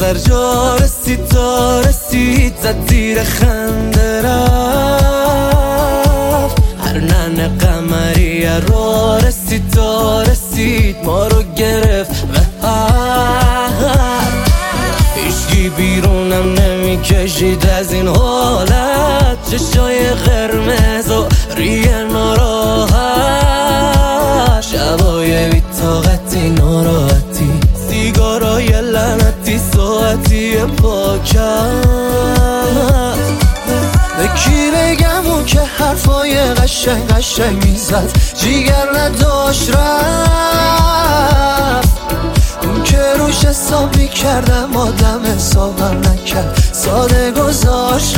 سر جا رسید تا رسید زد زیر خنده رفت. هر ننه قمریه را رسید تا رسید ما رو گرفت و هیچکی بیرونم نمیکشید از این حالت. چشای قرمز و ریه ناراحت، شبای بی طاقتی ناراحتی، سیگارای لعنتی ساعتی پاکت. به کی بگم اون که حرفای قشنگ قشنگ میزد جیگر نداشت رفت. اون که روش حساب میکردم آدم حسابم نکرد ساده گذاشت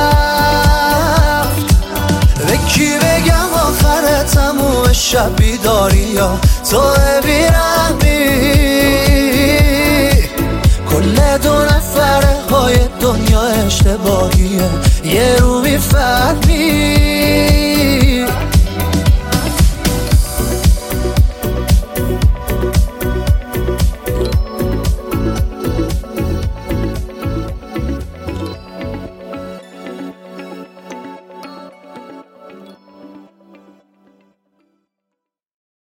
رفت. به کی بگم آخر تموم شب بیداری یا تو بی